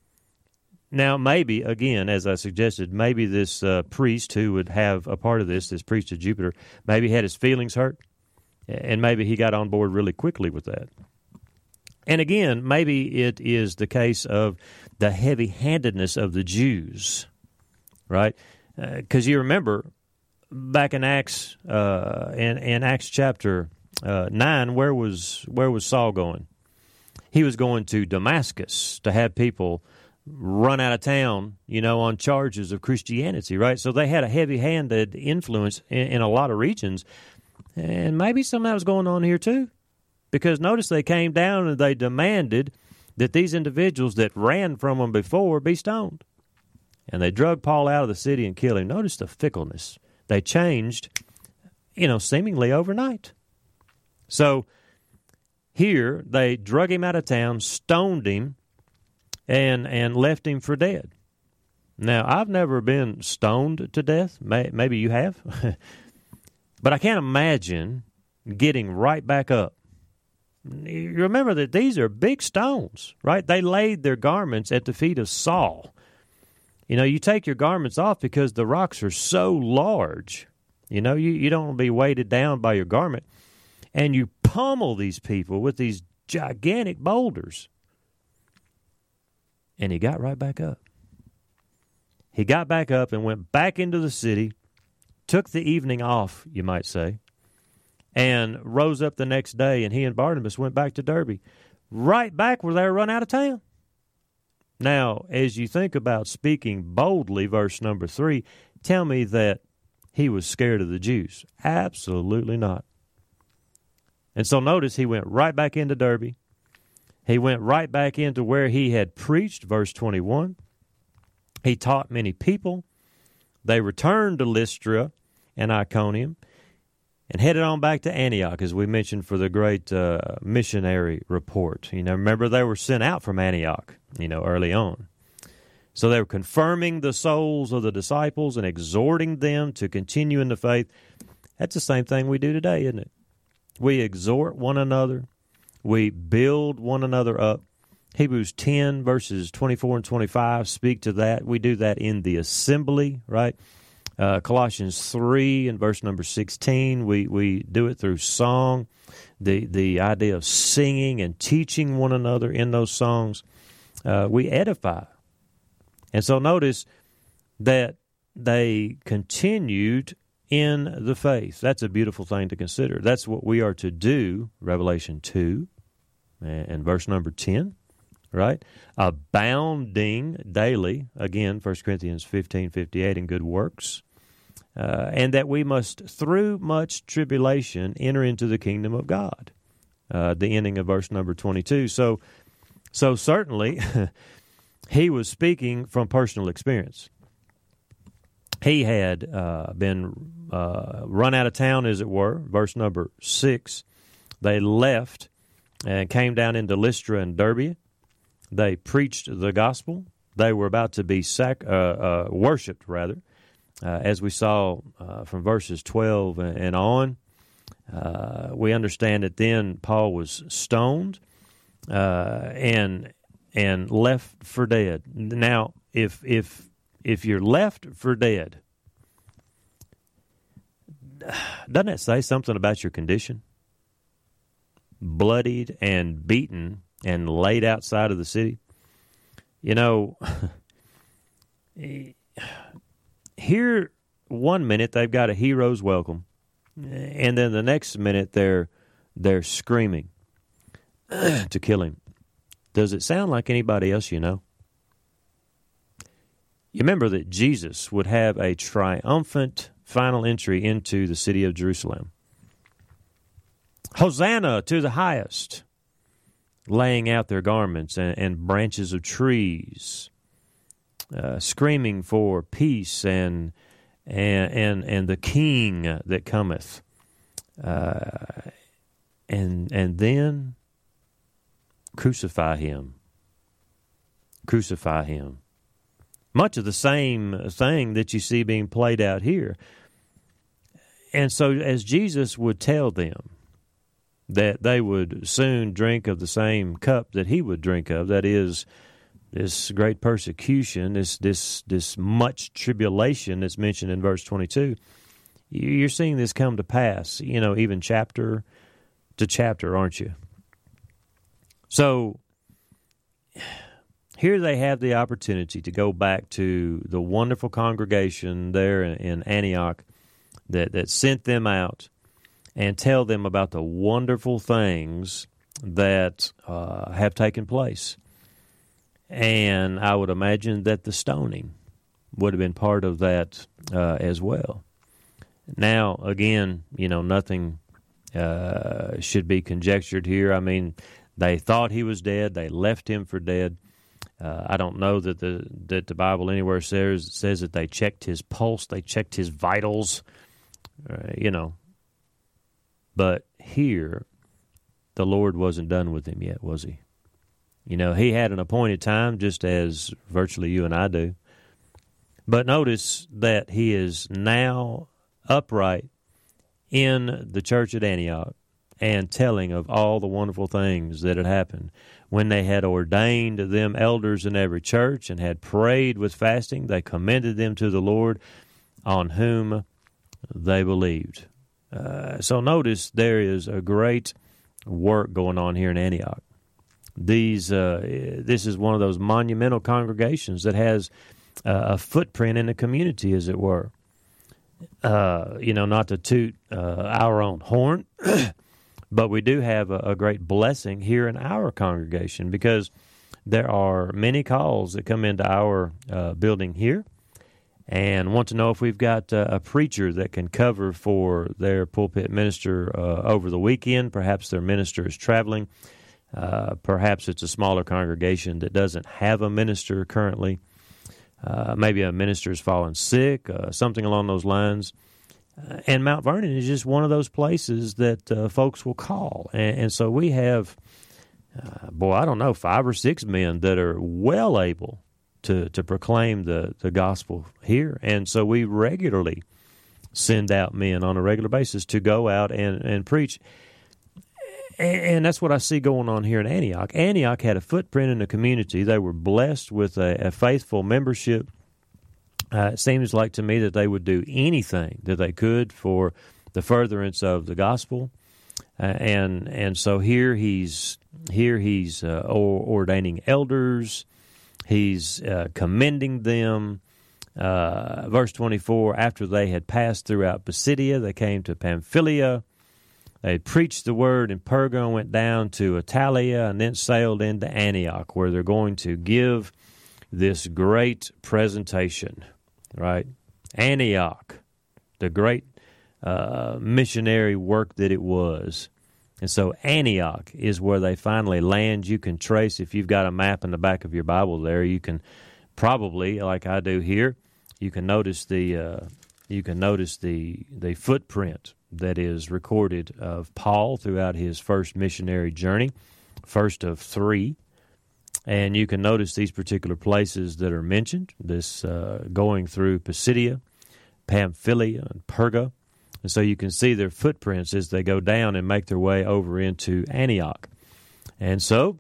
Now, maybe, again, as I suggested, maybe this uh, priest who would have a part of this, this priest of Jupiter, maybe had his feelings hurt, and maybe he got on board really quickly with that. And again, maybe it is the case of the heavy-handedness of the Jews, right? Because uh, you remember, back in Acts, uh, in, in Acts chapter uh, nine, where was where was Saul going? He was going to Damascus to have people run out of town, you know, on charges of Christianity, right? So they had a heavy-handed influence in, in a lot of regions, and maybe some of that was going on here too. Because notice they came down and they demanded that these individuals that ran from them before be stoned. And they drug Paul out of the city and killed him. Notice the fickleness. They changed, you know, seemingly overnight. So here they drug him out of town, stoned him, and and left him for dead. Now, I've never been stoned to death. May, maybe you have. But I can't imagine getting right back up. You remember that these are big stones, right? They laid their garments at the feet of Saul. You know, you take your garments off because the rocks are so large. You know, you, you don't want to be weighted down by your garment. And you pummel these people with these gigantic boulders. And he got right back up. He got back up and went back into the city, took the evening off, you might say, and rose up the next day, and he and Barnabas went back to Derbe, right back where they were run out of town. Now, as you think about speaking boldly, verse number three, tell me that he was scared of the Jews. Absolutely not. And so notice he went right back into Derbe. He went right back into where he had preached, verse twenty-one. He taught many people. They returned to Lystra and Iconium and headed on back to Antioch, as we mentioned, for the great uh, missionary report. You know, remember they were sent out from Antioch, you know, early on. So they were confirming the souls of the disciples and exhorting them to continue in the faith. That's the same thing we do today, isn't it? We exhort one another. We build one another up. Hebrews ten, verses twenty-four and twenty-five speak to that. We do that in the assembly, right? Uh, Colossians three and verse number sixteen, we, we do it through song, the, the idea of singing and teaching one another in those songs. Uh, we edify. And so notice that they continued in the faith. That's a beautiful thing to consider. That's what we are to do, Revelation two and verse number ten, right? Abounding daily, again, First Corinthians fifteen fifty-eight, in good works, uh, and that we must, through much tribulation, enter into the kingdom of God, uh, the ending of verse number twenty-two. So, so certainly, he was speaking from personal experience. He had uh, been uh, run out of town, as it were. Verse number six, they left and came down into Lystra and Derbe. They preached the gospel. They were about to be sac- uh, uh, worshipped, rather, uh, as we saw uh, from verses twelve and on. Uh, we understand that then Paul was stoned uh, and and left for dead. Now, if if if you're left for dead, doesn't that say something about your condition? Bloodied and beaten and laid outside of the city. You know, here one minute they've got a hero's welcome, and then the next minute they're they're screaming to kill him. Does it sound like anybody else you know? You remember that Jesus would have a triumphant final entry into the city of Jerusalem. Hosanna to the highest, laying out their garments and, and branches of trees, uh, screaming for peace and and and, and the King that cometh, uh, and and then crucify him, crucify him. Much of the same thing that you see being played out here. And so as Jesus would tell them that they would soon drink of the same cup that he would drink of, that is, this great persecution, this this this much tribulation that's mentioned in verse twenty-two, you're seeing this come to pass, you know, even chapter to chapter, aren't you? So here they have the opportunity to go back to the wonderful congregation there in Antioch that, that sent them out and tell them about the wonderful things that uh, have taken place. And I would imagine that the stoning would have been part of that uh, as well. Now, again, you know, nothing uh, should be conjectured here. I mean, they thought he was dead. They left him for dead. Uh, I don't know that the that the Bible anywhere says says that they checked his pulse, they checked his vitals, uh, you know. But here, the Lord wasn't done with him yet, was he? You know, he had an appointed time, just as virtually you and I do. But notice that he is now upright in the church at Antioch and telling of all the wonderful things that had happened. When they had ordained them elders in every church and had prayed with fasting, they commended them to the Lord on whom they believed. Uh, so notice there is a great work going on here in Antioch. These, uh, this is one of those monumental congregations that has uh, a footprint in the community, as it were. Uh, you know, not to toot uh, our own horn, but we do have a, a great blessing here in our congregation because there are many calls that come into our uh, building here and want to know if we've got uh, a preacher that can cover for their pulpit minister uh, over the weekend. Perhaps their minister is traveling. Uh, perhaps it's a smaller congregation that doesn't have a minister currently. Uh, maybe a minister has fallen sick, uh, something along those lines. Uh, and Mount Vernon is just one of those places that uh, folks will call. And, and so we have, uh, boy, I don't know, five or six men that are well able to, to proclaim the, the gospel here. And so we regularly send out men on a regular basis to go out and, and preach. And that's what I see going on here in Antioch. Antioch had a footprint in the community. They were blessed with a, a faithful membership. Uh, it seems like to me that they would do anything that they could for the furtherance of the gospel. Uh, and and so here he's here he's uh, ordaining elders. He's uh, commending them. Uh, verse twenty-four, after they had passed throughout Pisidia, they came to Pamphylia. They preached the word in Perga and went down to Italia and then sailed into Antioch, where they're going to give this great presentation, right? Antioch, the great uh, missionary work that it was. And so Antioch is where they finally land. You can trace, if you've got a map in the back of your Bible there, you can probably, like I do here, you can notice the uh, you can notice the the footprint that is recorded of Paul throughout his first missionary journey, first of three. And you can notice these particular places that are mentioned, this uh, going through Pisidia, Pamphylia, and Perga. And so you can see their footprints as they go down and make their way over into Antioch. And so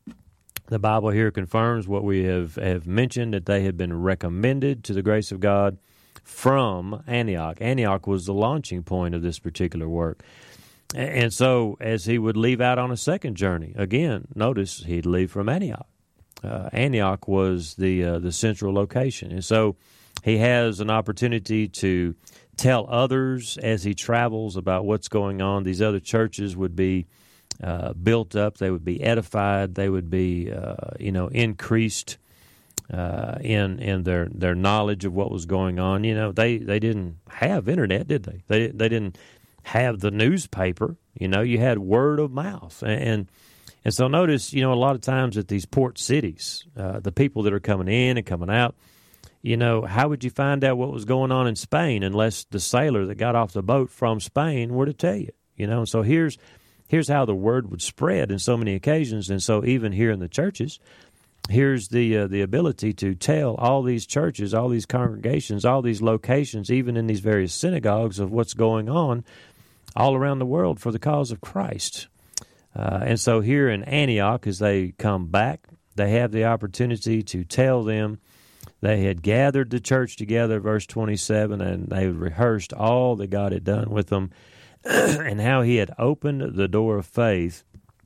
the Bible here confirms what we have, have mentioned, that they had been recommended to the grace of God from Antioch. Antioch was the launching point of this particular work. And so as he would leave out on a second journey, again, notice he'd leave from Antioch. Uh, Antioch was the uh, the central location. And so he has an opportunity to tell others as he travels about what's going on. These other churches would be uh, built up. They would be edified. They would be, uh, you know, increased uh, in in their, their knowledge of what was going on. You know, they, they didn't have internet, did they? They they didn't have the newspaper. You know, you had word of mouth. And and so notice, you know, a lot of times at these port cities, uh, the people that are coming in and coming out, you know, how would you find out what was going on in Spain unless the sailor that got off the boat from Spain were to tell you? You know, and so here's here's how the word would spread in so many occasions. And so even here in the churches, here's the uh, the ability to tell all these churches, all these congregations, all these locations, even in these various synagogues, of what's going on all around the world for the cause of Christ. Uh, and so here in Antioch, as they come back, they have the opportunity to tell them. They had gathered the church together, verse twenty-seven, and they rehearsed all that God had done with them and how he had opened the door of faith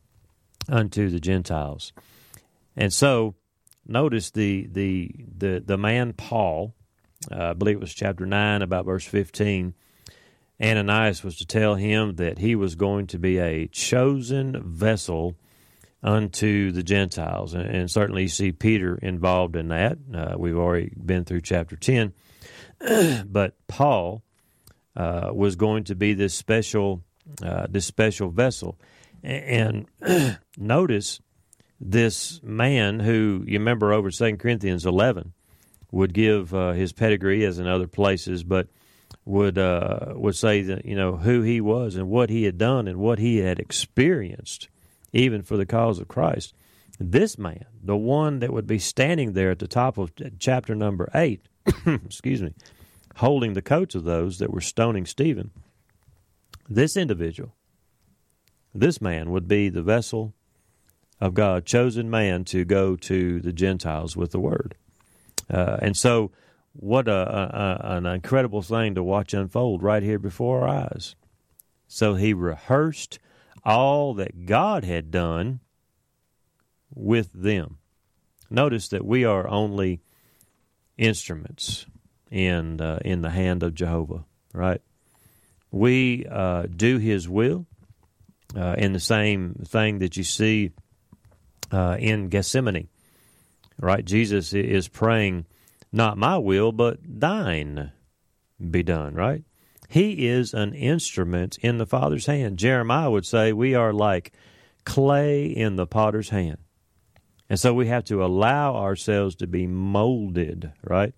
unto the Gentiles. And so notice the the the, the man Paul, uh, I believe it was chapter nine, about verse fifteen, Ananias was to tell him that he was going to be a chosen vessel unto the Gentiles. And, and certainly you see Peter involved in that. Uh, we've already been through chapter ten. But Paul uh, was going to be this special uh, this special vessel. And, and notice this man who, you remember over Second Corinthians eleven, would give uh, his pedigree as in other places, but would uh, would say that, you know, who he was and what he had done and what he had experienced, even for the cause of Christ. This man, the one that would be standing there at the top of chapter number eight, excuse me, holding the coats of those that were stoning Stephen, this individual, this man would be the vessel of God, chosen man to go to the Gentiles with the word. Uh, and so what a, a, an incredible thing to watch unfold right here before our eyes. So he rehearsed all that God had done with them. Notice that we are only instruments in uh, in the hand of Jehovah, right? We uh, do his will uh, in the same thing that you see uh, in Gethsemane, right? Jesus is praying, not my will, but thine be done, right? He is an instrument in the Father's hand. Jeremiah would say we are like clay in the potter's hand. And so we have to allow ourselves to be molded, right?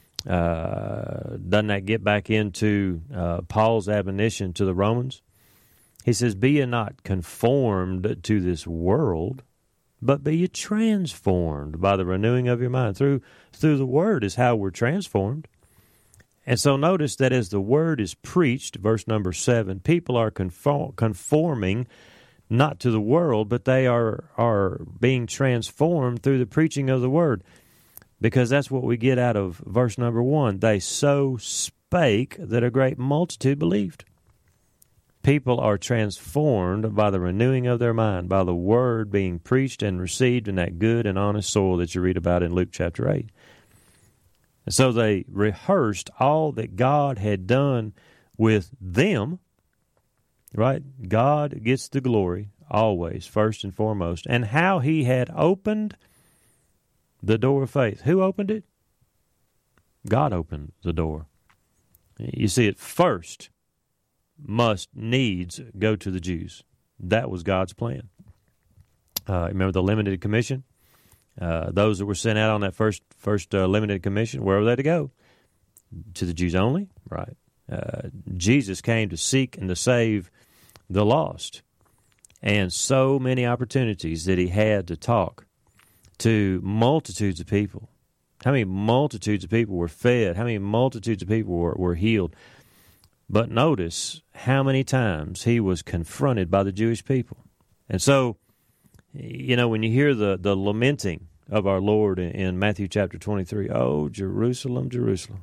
Uh, doesn't that get back into uh, Paul's admonition to the Romans? He says, be ye not conformed to this world, but be ye transformed by the renewing of your mind. Through through the Word is how we're transformed. And so notice that as the Word is preached, verse number seven, people are conform, conforming not to the world, but they are, are being transformed through the preaching of the Word. Because that's what we get out of verse number one. They so spake that a great multitude believed. People are transformed by the renewing of their mind, by the Word being preached and received in that good and honest soil that you read about in Luke chapter eight. And so they rehearsed all that God had done with them, right? God gets the glory always, first and foremost, and how he had opened the door of faith. Who opened it? God opened the door. You see, it first must needs go to the Jews. That was God's plan. Uh, remember the limited commission? Uh, those that were sent out on that first first uh, limited commission, where were they to go? To the Jews only? Right. Uh, Jesus came to seek and to save the lost. And so many opportunities that he had to talk to multitudes of people. How many multitudes of people were fed? How many multitudes of people were, were healed? But notice how many times he was confronted by the Jewish people. And so, you know, when you hear the, the lamenting of our Lord in, in Matthew chapter twenty-three, "Oh, Jerusalem, Jerusalem,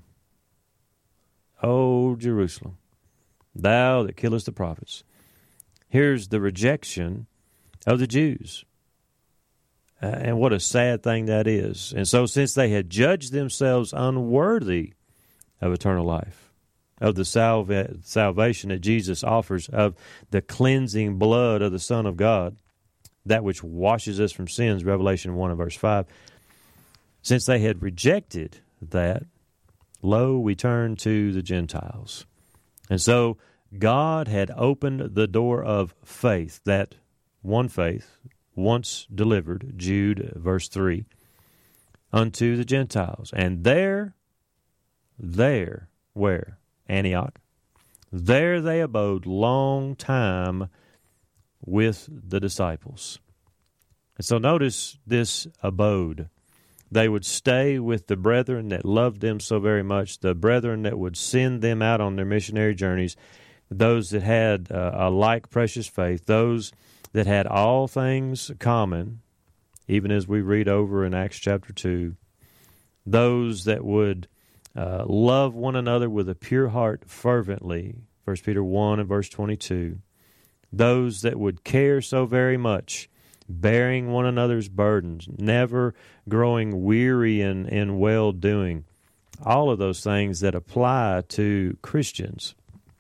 oh, Jerusalem, thou that killest the prophets." Here's the rejection of the Jews. Uh, and what a sad thing that is. And so since they had judged themselves unworthy of eternal life, of the salva- salvation that Jesus offers, of the cleansing blood of the Son of God, that which washes us from sins, Revelation one and verse five. Since they had rejected that, lo, we turn to the Gentiles. And so God had opened the door of faith, that one faith, once delivered, Jude verse three, unto the Gentiles. And there, there, where? Antioch. There they abode long time with the disciples. And so notice this abode. They would stay with the brethren that loved them so very much, the brethren that would send them out on their missionary journeys, those that had uh, a like precious faith, those that had all things common, even as we read over in Acts chapter two, those that would uh, love one another with a pure heart fervently, First Peter one and verse twenty-two, those that would care so very much, bearing one another's burdens, never growing weary in, in well-doing, all of those things that apply to Christians.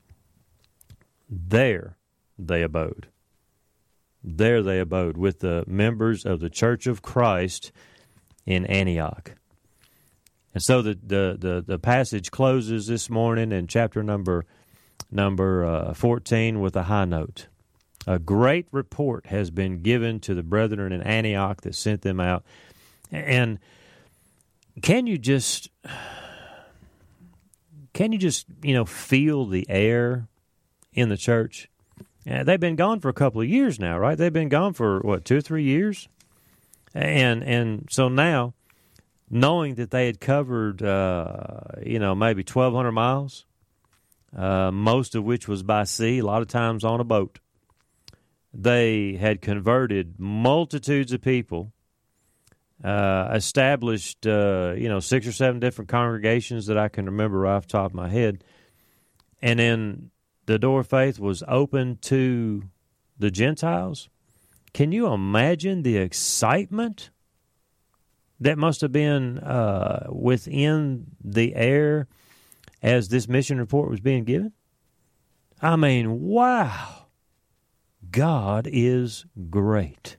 There they abode. There they abode with the members of the Church of Christ in Antioch. And so the the, the, the passage closes this morning in chapter number number uh, fourteen with a high note. A great report has been given to the brethren in Antioch that sent them out. And can you just can you just, you know, feel the air in the church? Uh, they've been gone for a couple of years now, right? They've been gone for, what, two or three years? And and so now, knowing that they had covered, uh, you know, maybe twelve hundred miles, uh, most of which was by sea, a lot of times on a boat, they had converted multitudes of people, uh, established, uh, you know, six or seven different congregations that I can remember right off the top of my head, and then the door of faith was open to the Gentiles. Can you imagine the excitement that must have been uh, within the air as this mission report was being given? I mean, wow. God is great.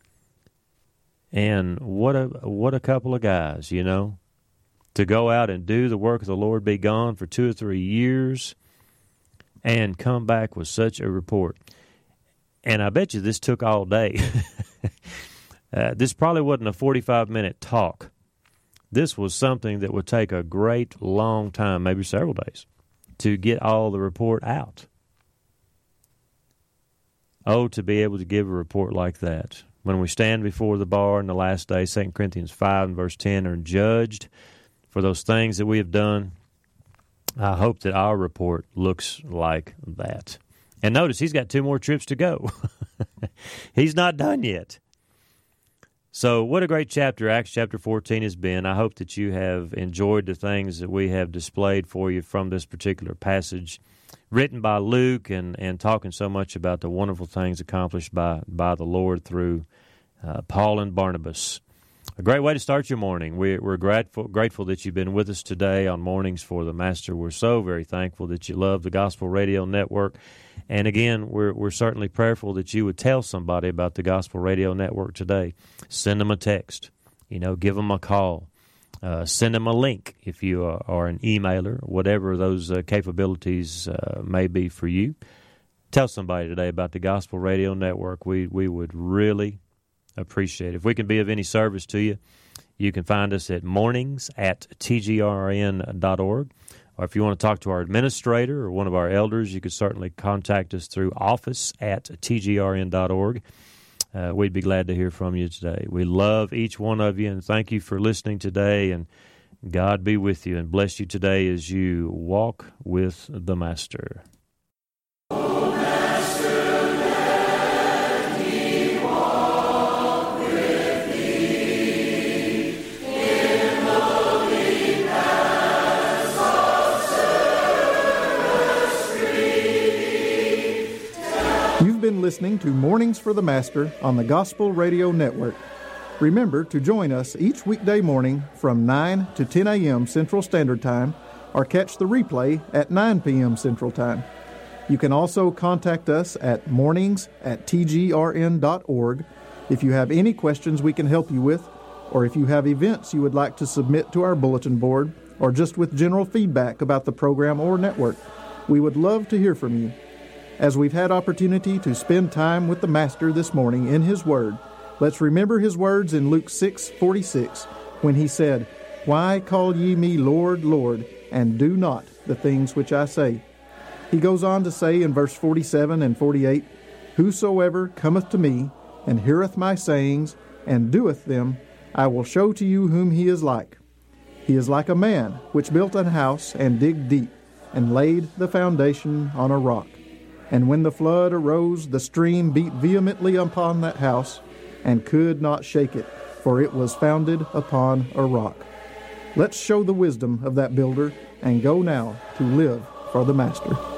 And what a what a couple of guys, you know, to go out and do the work of the Lord, be gone for two or three years, and come back with such a report. And I bet you this took all day. uh, this probably wasn't a forty-five minute talk. This was something that would take a great long time, maybe several days, to get all the report out. Oh, to be able to give a report like that. when we stand before the bar in the last day, Second Corinthians five and verse ten, are judged for those things that we have done. I hope that our report looks like that. And notice, he's got two more trips to go. He's not done yet. So what a great chapter Acts chapter fourteen has been. I hope that you have enjoyed the things that we have displayed for you from this particular passage, written by Luke and, and talking so much about the wonderful things accomplished by, by the Lord through uh, Paul and Barnabas. A great way to start your morning. We're, we're grateful, grateful that you've been with us today on Mornings for the Master. We're so very thankful that you love the Gospel Radio Network. And again, we're we're certainly prayerful that you would tell somebody about the Gospel Radio Network today. Send them a text. You know, give them a call. Uh, send them a link if you are, are an emailer, whatever those uh, capabilities uh, may be for you. Tell somebody today about the Gospel Radio Network. We we would really appreciate it. If we can be of any service to you, you can find us at mornings at t g r n dot org. Or if you want to talk to our administrator or one of our elders, you could certainly contact us through office at t g r n dot org. Uh, we'd be glad to hear from you today. We love each one of you, and thank you for listening today. And God be with you and bless you today as you walk with the Master. You've been listening to Mornings for the Master on the Gospel Radio Network. Remember to join us each weekday morning from nine to ten a.m. Central Standard Time, or catch the replay at nine p.m. Central Time. You can also contact us at mornings at t g r n dot org if you have any questions we can help you with, or if you have events you would like to submit to our bulletin board, or just with general feedback about the program or network. We would love to hear from you. As we've had opportunity to spend time with the Master this morning in His Word, let's remember His words in Luke six forty-six, when He said, "Why call ye me Lord, Lord, and do not the things which I say?" He goes on to say in verse forty-seven and forty-eight, "Whosoever cometh to me, and heareth my sayings, and doeth them, I will show to you whom he is like. He is like a man which built an house, and digged deep, and laid the foundation on a rock. And when the flood arose, the stream beat vehemently upon that house, and could not shake it, for it was founded upon a rock." Let's show the wisdom of that builder, and go now to live for the Master.